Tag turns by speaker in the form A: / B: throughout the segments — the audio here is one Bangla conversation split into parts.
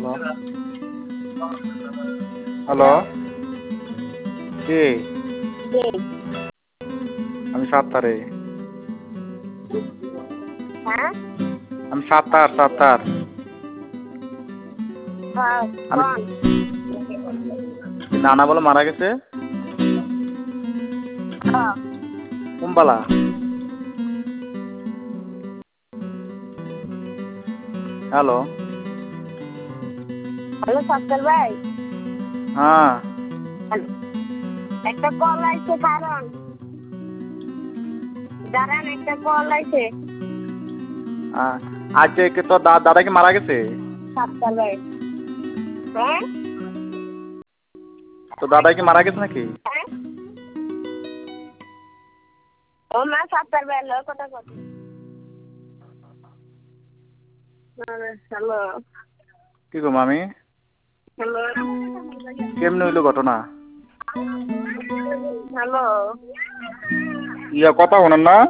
A: হ্যালো হ্যালো কে? আমি সাত্তারে।
B: হ্যাঁ
A: আমি সাত্তার সাত্তার। আমি নানা বলে মারা গেছে কুম্বালা। হ্যালো
B: হ্যালো সাত্তার ভাই।
A: হ্যাঁ
B: একটা কল আইছে, কারণ দাঁড়ান, একটা কল আইছে।
A: আচ্ছা তো দাদা কি মারা গেছে?
B: সাত্তার ভাই। হ্যাঁ
A: তো দাদা কি মারা গেছে নাকি?
B: হ্যাঁ ও মা সাত্তার ভাই লো কথা কর। হ্যালো
A: কি গো মামি?
B: হ্যালো
A: কেমনে হইলো ঘটনা?
B: হ্যালো
A: কথা শোনেন না?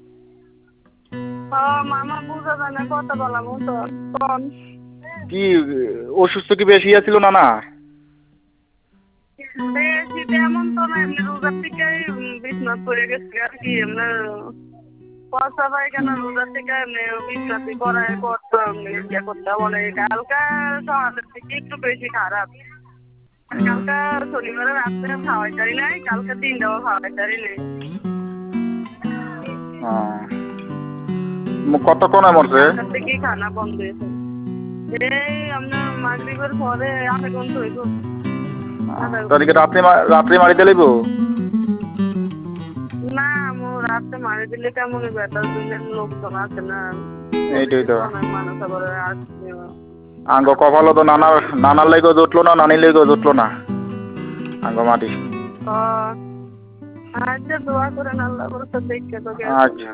B: মামা বুঝা যায় না, কথা বলা মতো কোন
A: কি অসুস্থ কি বেশি আছিল না? না
B: বেশি তেমন তো না, এমনি রোজার থেকে বিছনাত পড়ে গেছে আর কি। এমনি পয়সা পাই কেন রোজার থেকে এমনি বিছনাতি করায় করতাম, ইয়ে করতাম। বলে কালকা সকালের থেকে একটু বেশি খারাপ। কালকা শনিবারের রাত্রে খাওয়াই পারি নাই, কালকে দিনটাও খাওয়াই পারি নাই।
A: কতক্ষণ মরছে?
B: কালকার থেকেই খানা বন্ধ হয়েছে। এই আপনার মাগরিবের পরে আধা ঘন্টা হইব।
A: তাদেরকে রাত্রে মারি দিলেইব?
B: না মো রাতে মারি দিলে কেমন বেটার দিলেন, লোকজন আছে না।
A: এইটাই তো
B: মানুষ আবার আসছে।
A: আঙ্গ কপাল তো নানার লেগেও জুটলো না, নানির লেগেও জুটলো না আঙ্গ মাটি।
B: আচ্ছা দোয়া করেন আল্লাহ বলতে দেখতে তোকে।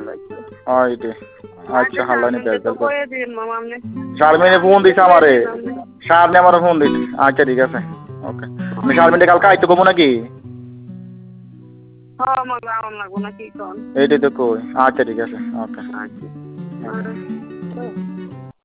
A: আচ্ছা হাল্লানি
B: কয়ে দিন মামা আপনি।
A: শারমিনে ফোন দিছে আমারে। শারমিনে আমার ফোন দিছে। আচ্ছা ঠিক আছে ওকে। আমি শারমিনে কালকে আইতে কমু নাকি?
B: আমার যাওয়ার লাগবো না কি কন।
A: এইটাই তো কই। আচ্ছা ঠিক আছে ওকে।
B: আচ্ছা